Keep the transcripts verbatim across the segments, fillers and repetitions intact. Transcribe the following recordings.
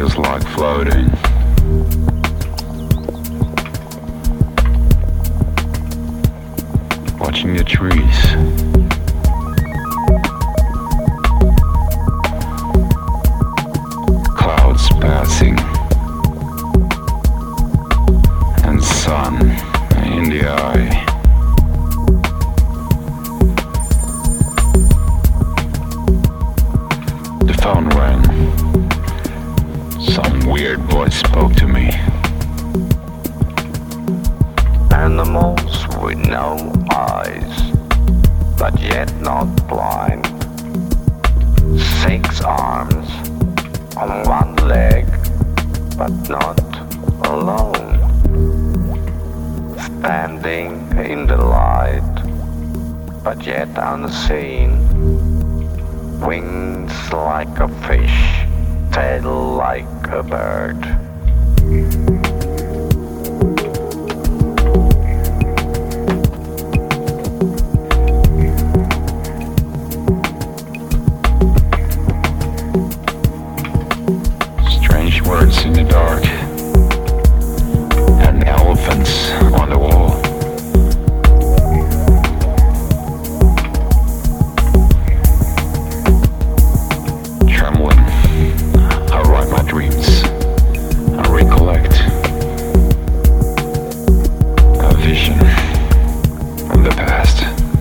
feels like floating. Watching the trees. Clouds passing. And sun in the eye. The phone rang. Some weird voice spoke to me. Animals with no eyes, but yet not blind. Six arms on one leg, but not alone. Standing in the light, but yet unseen. Wings like a fish, tail like a bird. Strange words in the dark, and elephants on the wall. Trembling, I write my dreams and recollect a vision from the past.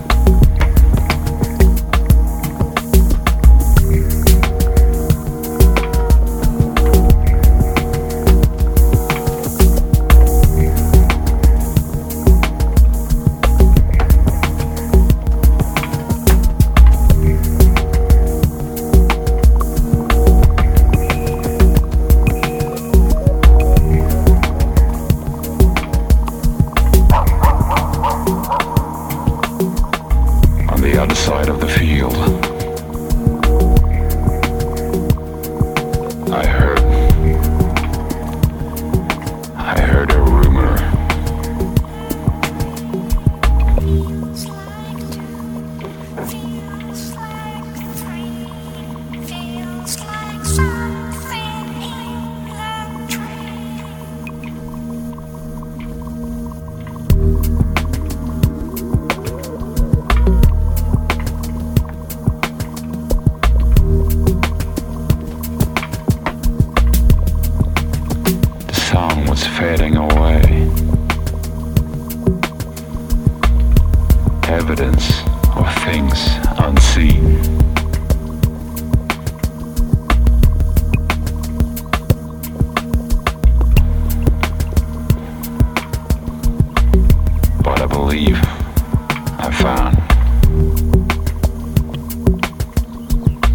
The other side of the field, I heard, I heard a rumor. Feels like a dream, feels like something in a dream. Sound was fading away. Evidence of things unseen. But I believe I found.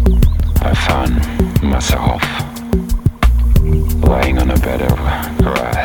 I found myself laying on a bed of grass.